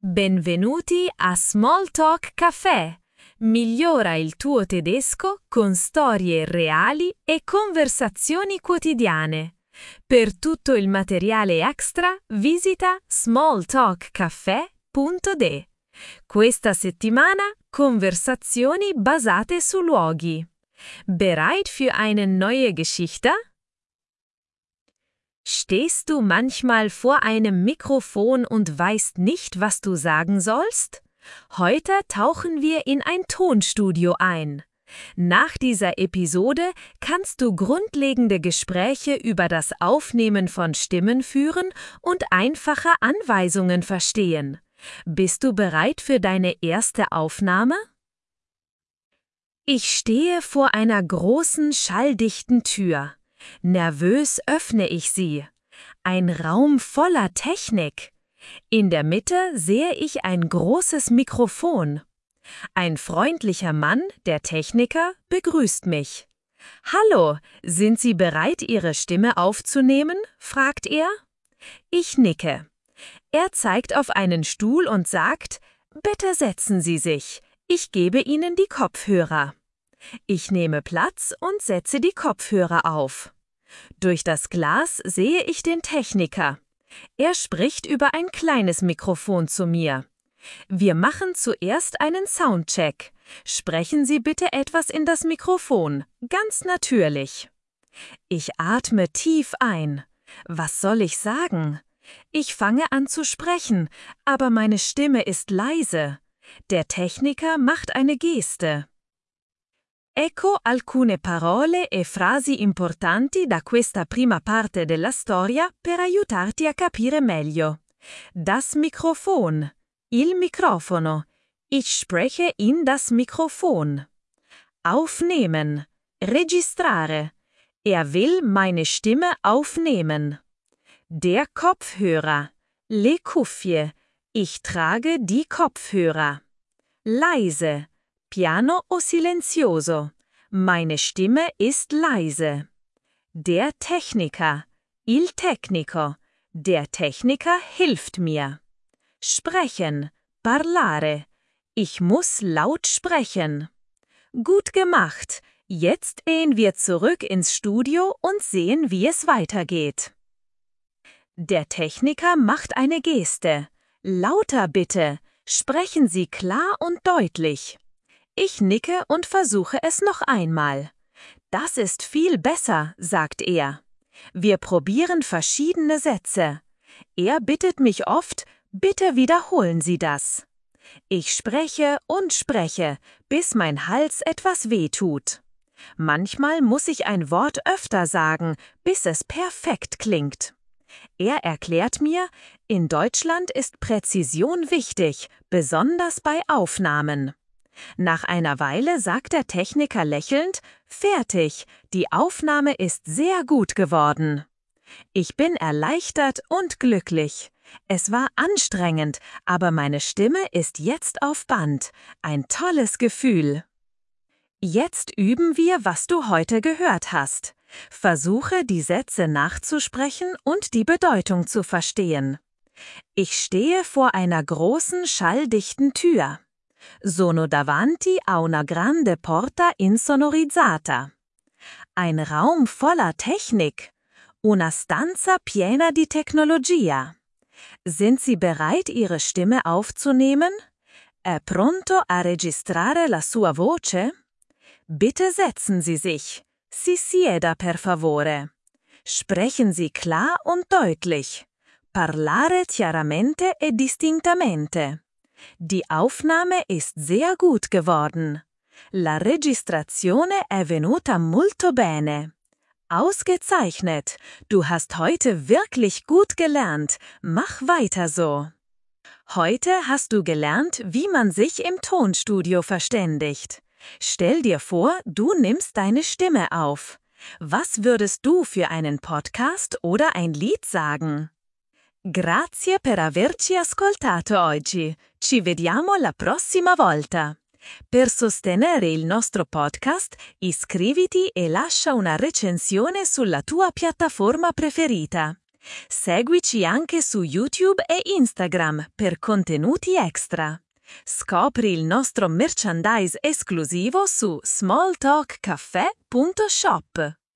Benvenuti a Small Talk Café. Migliora il tuo tedesco con storie reali e conversazioni quotidiane. Per tutto il materiale extra visita smalltalkcafe.de. Questa settimana Konversationen basate su luoghi. Bereit für eine neue Geschichte? Stehst du manchmal vor einem Mikrofon und weißt nicht, was du sagen sollst? Heute tauchen wir in ein Tonstudio ein. Nach dieser Episode kannst du grundlegende Gespräche über das Aufnehmen von Stimmen führen und einfache Anweisungen verstehen. Bist du bereit für deine erste Aufnahme? Ich stehe vor einer großen, schalldichten Tür. Nervös öffne ich sie. Ein Raum voller Technik. In der Mitte sehe ich ein großes Mikrofon. Ein freundlicher Mann, der Techniker, begrüßt mich. »Hallo, sind Sie bereit, Ihre Stimme aufzunehmen?« fragt er. Ich nicke. Er zeigt auf einen Stuhl und sagt, »Bitte setzen Sie sich, ich gebe Ihnen die Kopfhörer.« Ich nehme Platz und setze die Kopfhörer auf. Durch das Glas sehe ich den Techniker. Er spricht über ein kleines Mikrofon zu mir. Wir machen zuerst einen Soundcheck. Sprechen Sie bitte etwas in das Mikrofon, ganz natürlich. Ich atme tief ein. Was soll ich sagen? Ich fange an zu sprechen, aber meine Stimme ist leise. Der Techniker macht eine Geste. Ecco alcune parole e frasi importanti da questa prima parte della storia per aiutarti a capire meglio. Das Mikrofon, il microfono, ich spreche in das Mikrofon. Aufnehmen, registrare, er will meine Stimme aufnehmen. Der Kopfhörer, le cuffie, ich trage die Kopfhörer. Leise, piano o silenzioso, meine Stimme ist leise. Der Techniker, il tecnico, der Techniker hilft mir. Sprechen, parlare, ich muss laut sprechen. Gut gemacht, jetzt gehen wir zurück ins Studio und sehen, wie es weitergeht. Der Techniker macht eine Geste. Lauter bitte, sprechen Sie klar und deutlich. Ich nicke und versuche es noch einmal. Das ist viel besser, sagt er. Wir probieren verschiedene Sätze. Er bittet mich oft, bitte wiederholen Sie das. Ich spreche und spreche, bis mein Hals etwas wehtut. Manchmal muss ich ein Wort öfter sagen, bis es perfekt klingt. Er erklärt mir, in Deutschland ist Präzision wichtig, besonders bei Aufnahmen. Nach einer Weile sagt der Techniker lächelnd, fertig, die Aufnahme ist sehr gut geworden. Ich bin erleichtert und glücklich. Es war anstrengend, aber meine Stimme ist jetzt auf Band. Ein tolles Gefühl. Jetzt üben wir, was du heute gehört hast. Versuche, die Sätze nachzusprechen und die Bedeutung zu verstehen. Ich stehe vor einer großen, schalldichten Tür. Sono davanti a una grande porta insonorizzata. Ein Raum voller Technik. Una stanza piena di tecnologia. Sind Sie bereit, Ihre Stimme aufzunehmen? È pronto a registrare la sua voce? Bitte setzen Sie sich. Si sieda per favore. Sprechen Sie klar und deutlich. Parlare chiaramente e distintamente. Die Aufnahme ist sehr gut geworden. La registrazione è venuta molto bene. Ausgezeichnet. Du hast heute wirklich gut gelernt. Mach weiter so. Heute hast du gelernt, wie man sich im Tonstudio verständigt. Stell dir vor, du nimmst deine Stimme auf. Was würdest du für einen Podcast oder ein Lied sagen? Grazie per averci ascoltato oggi. Ci vediamo la prossima volta. Per sostenere il nostro podcast, iscriviti e lascia una recensione sulla tua piattaforma preferita. Seguici anche su YouTube e Instagram per contenuti extra. Scopri il nostro merchandise esclusivo su smalltalkcaffè.shop.